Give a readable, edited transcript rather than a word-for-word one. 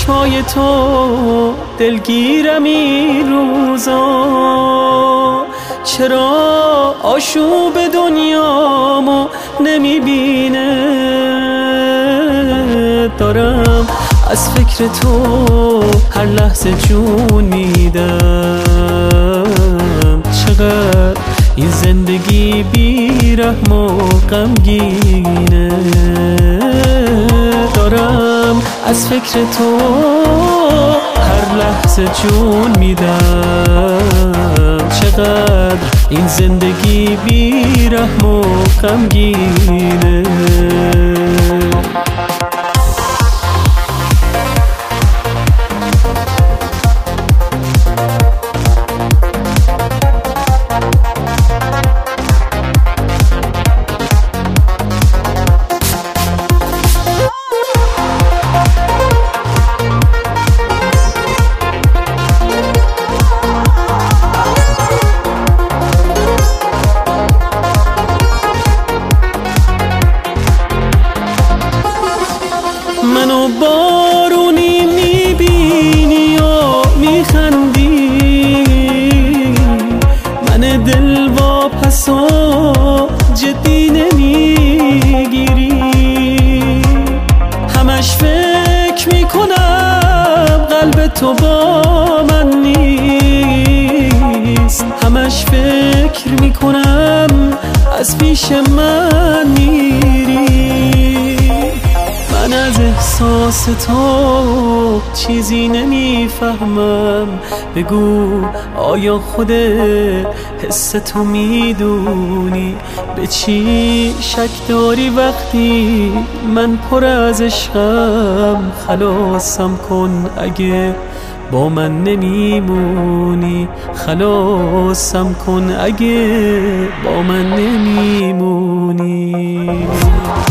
چشمای تو دلگیرم این روزا، چرا آشوب دنیامو نمیبینه؟ دارم از فکر تو هر لحظه جون میدم. چقدر این زندگی بی رحم و غمگینه. دارم از فکر تو هر لحظه جون میدم. چقدر این زندگی بی رحم و غمگینه. منو بارونی میبینی و میخندی، من دل واپس و جدی نمیگیری. همش فکر میکنم قلب تو با من نیست، همش فکر میکنم از پیش من میری. من از احساس تو چیزی نمیفهمم، بگو آیا خود حس تو میدونی به چی شک داری وقتی من پر از عشقم؟ خلاصم کن اگه با من نمیمونی، خلاصم کن اگه با من نمیمونی.